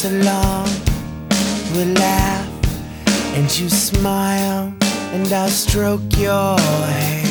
dance along, we laugh and you smile, and I'll stroke your hair.